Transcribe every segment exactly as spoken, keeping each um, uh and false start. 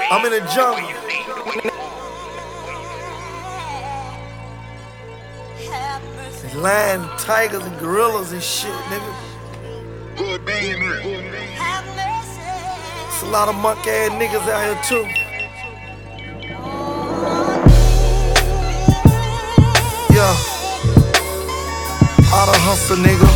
I'm in the jungle. There's lions, tigers, and gorillas and shit, nigga. It's a lot of monkey ass niggas out here too. Yeah. Auto hustle, nigga.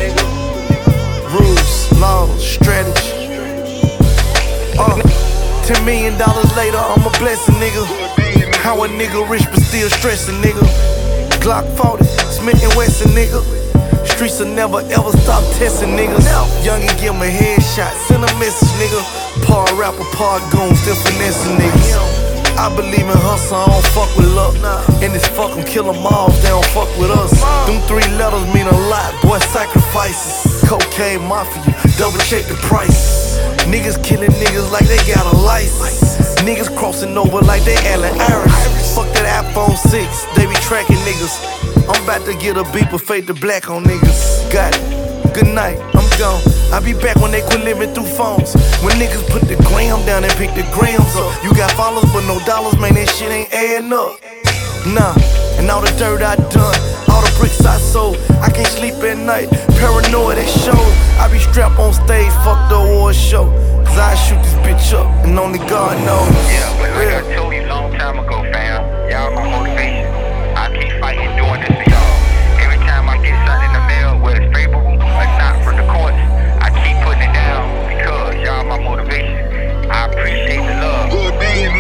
Rules, laws, strategy. Uh, ten million dollars later, I'm a blessing, nigga. How a nigga rich but still stressing, nigga. Glock forty, Smith and Wesson, nigga. Streets will never ever stop testing niggas. Young and give 'em a headshot, send a message, nigga. Par rapper, par goon, still finessing niggas. I believe in hustle, I don't fuck with luck. And this fuck 'em, kill 'em all if they don't fuck with us. Them three letters mean a lot, boy, sacrifices. Cocaine mafia, double check the price. Niggas killing niggas like they got a license. Niggas crossing over like they Allen Iris. Fuck that iPhone six, they be tracking niggas. I'm about to get a beeper, fade to black on niggas. Got it, good night, I'm gone. I be back when they quit living through phones. When niggas put the gram down and pick the grams up. You got followers but no dollars, man, that shit ain't adding up. Nah, and all the dirt I done, all the bricks I sold, I can't sleep at night, paranoid it shows. I be strapped on stage, fuck the award show. Cause I shoot this bitch up, and only God knows. Yeah, but like yeah. I told you a long time ago, fam, y'all my motivation. I keep fighting doing this for y'all. Every time I get something in the mail, whether it's favorable or not from the courts, I keep putting it down because y'all my motivation. I appreciate the love. Good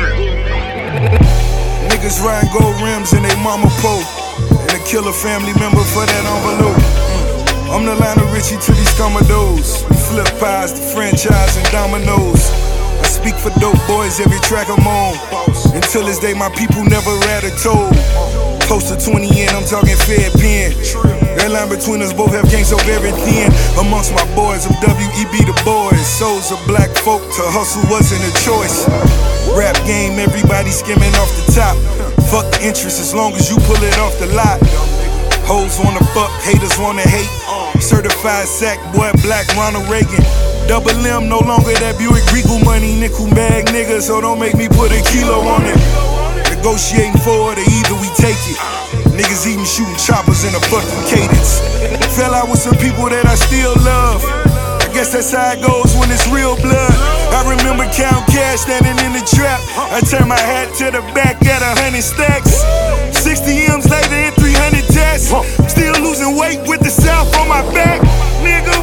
Niggas riding gold rims in they mama pole, and a killer family member for that envelope. Mm. I'm the Lionel Richie to these commodos. We flip pies, the franchise and dominoes. I speak for dope boys every track I'm on. Until this day my people never read a toll. Close to twenty in, I'm talking fair pen. That line between us both have gangs over everything. Amongst my boys, I'm W E B the boys. Souls of black folk, to hustle wasn't a choice. Rap game, everybody skimming off the top. Fuck the interest as long as you pull it off the lot. Hoes wanna fuck, haters wanna hate. Certified sack boy, black Ronald Reagan. Double M, no longer that Buick Regal money. Nickel bag nigga, so don't make me put a kilo on it. Negotiating for it, or either we take it. Niggas even shooting choppers in a fucking cadence. Fell out with some people that I still love. I guess that's how it goes when it's real blood. I remember count cash standing in the trap. I turned my hat to the back at a hundred stacks. Sixty M's later and three hundred tests. Still losing weight with the South on my back, nigga.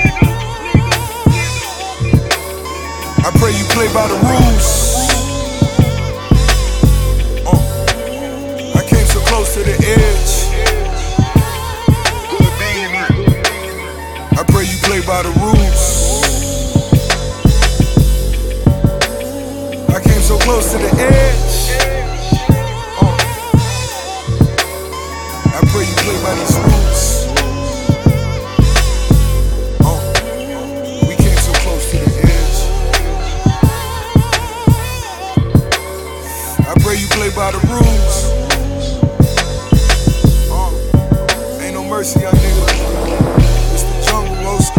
I pray you play by the rules. Close to the edge. I pray you play by the rules. I came so close to the edge. Uh. I pray you play by these rules. Uh. We came so close to the edge. I pray you play by the rules. Mercy, young nigga. It's the jungle roast.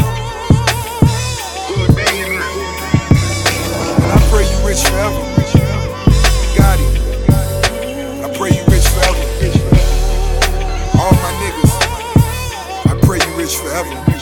And I pray you rich forever. Got it. I pray you rich forever. All my niggas, I pray you rich forever.